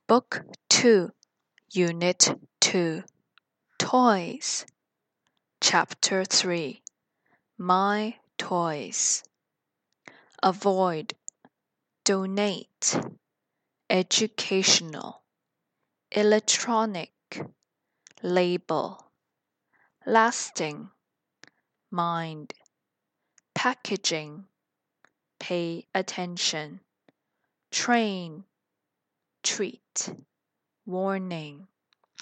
Book 2, Unit 2, Toys. Chapter 3, My Toys. Avoid, donate, educational, electronic, label, lasting, mind, packaging, pay attention, train, treat, warning.